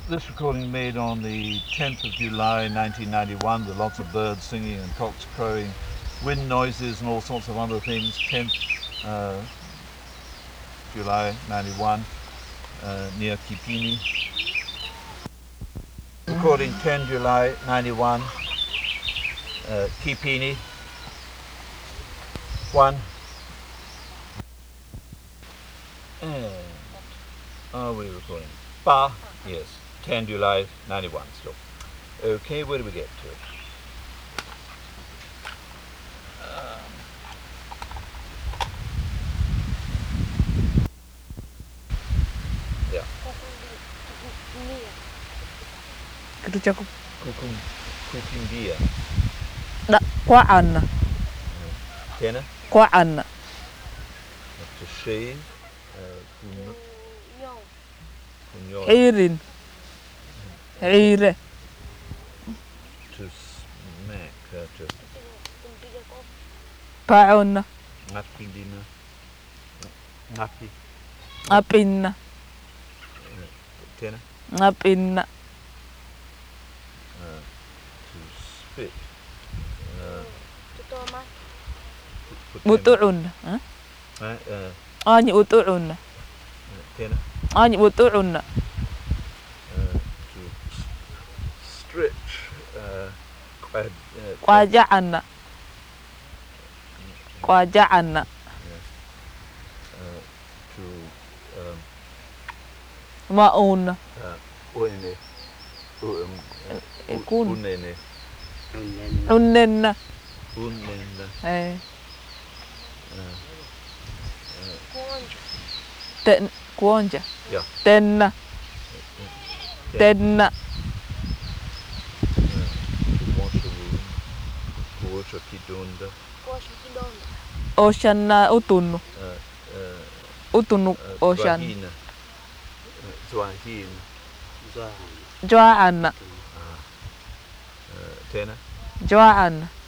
This recording made on the 10th of July 1991 with lots of birds singing and cocks crowing, wind noises and all sorts of other things. 10th July 91 near Kipini. Recording 10 July 91 Kipini. 1. And are we recording? Ba, yes, 10 July 91 still. Okay, where do we get to? Yeah. Kukimbia. Kwa'an. Tena? Kwa'an. To shave. Hirin. Hire. To smack. To Pa'on. ngapindina. Ngapi. Ngapinna. Tena? Ngapinna. To spit. Butu'un. Ani utu'un. Tena? Ani utu'un. To stretch. Kwaja'an. Kwaja'an. To Ma'un. Unene. Kun. Unene. Unnenna. Unene. Kuonja. Yeah. Tenna. Tenna. Wash a room. Wash a kidonda. Ocean utunu. Utunu ocean. Zwahin. Joa'an. Tena? Joa'an.